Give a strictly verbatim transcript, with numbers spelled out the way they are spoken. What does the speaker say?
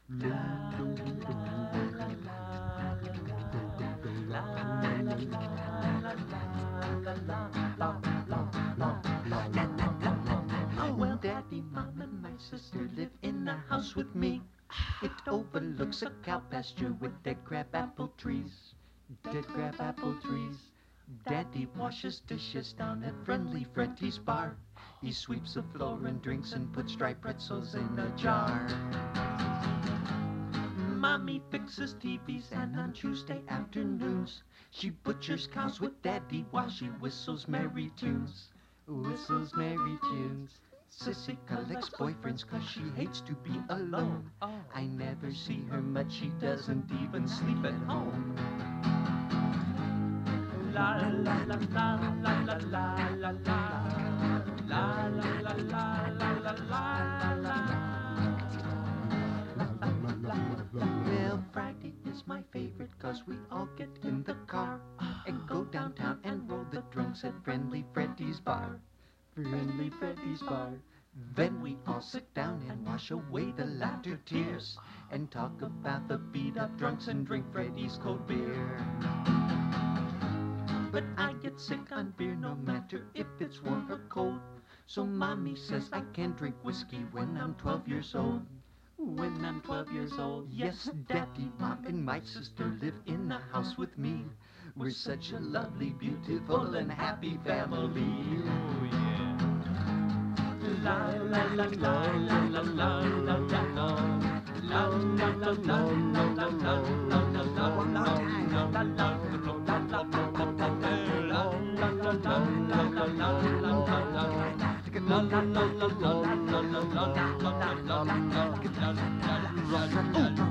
Well, Daddy, Mom, and my sister live in a house with me. It overlooks a cow pasture with dead crab apple trees. Dead crab apple trees. Daddy washes dishes down at Friendly Freddy's bar. He sweeps the floor and drinks and puts dry pretzels in a jar. Mommy fixes T Vs and on Tuesday afternoons she butchers cows with Daddy while she whistles merry tunes. Whistles merry tunes. Sissy collects boyfriends cause she hates to be alone. I never see her much, she doesn't even sleep at home. La la la la la la la la la la la la la la la la. Well, Friday is my favorite cause we all get in the car and go downtown and roll the drunks at Friendly Freddy's bar. Friendly Freddy's bar. Then we all sit down and wash away the laughter tears and talk about the beat up drunks and drink Freddy's cold beer. But I get sick on beer no matter if it's warm or cold. So Mommy says I can drink whiskey when I'm twelve years old. When I'm twelve years old. Yes, Daddy, Mom, and my sister live in a house with me. We're such a lovely, beautiful, and happy family. Oh, yeah. La la la la la la la la la la la la la la la la la la